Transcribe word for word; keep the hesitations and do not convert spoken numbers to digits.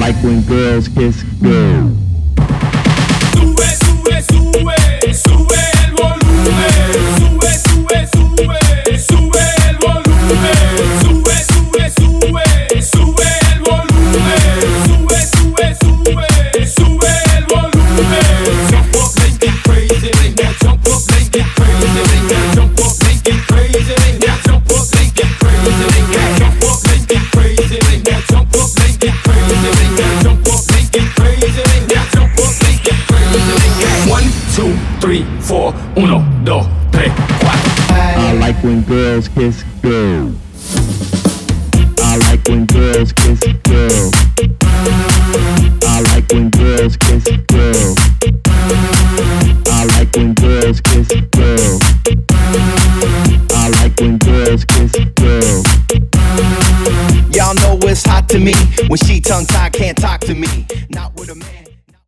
like when girls kiss girls. Sube, sube, sube, sube el volumen. Sube, sube, sube, sube el volumen. Sube, sube, sube, sube el volumen. Sube, sube, sube, sube el volumen. Jump up, let's get crazy. Now jump up, let's get crazy. Now jump up, let's get crazy. Now jump up, let's get crazy. Now jump up, let's get crazy. Now jump up, let's get crazy. Now jump up, let's get crazy. Now jump up, let's get crazy. One, two, three, four. Uno, dos, tres, cuatro. I like when girls kiss girls. I like when girls kiss girls. I like when girls kiss girls. I like when girls kiss girls. I like when girls kiss girls. Y'all know it's hot to me when she tongue-tied can't talk to me. Not with a man.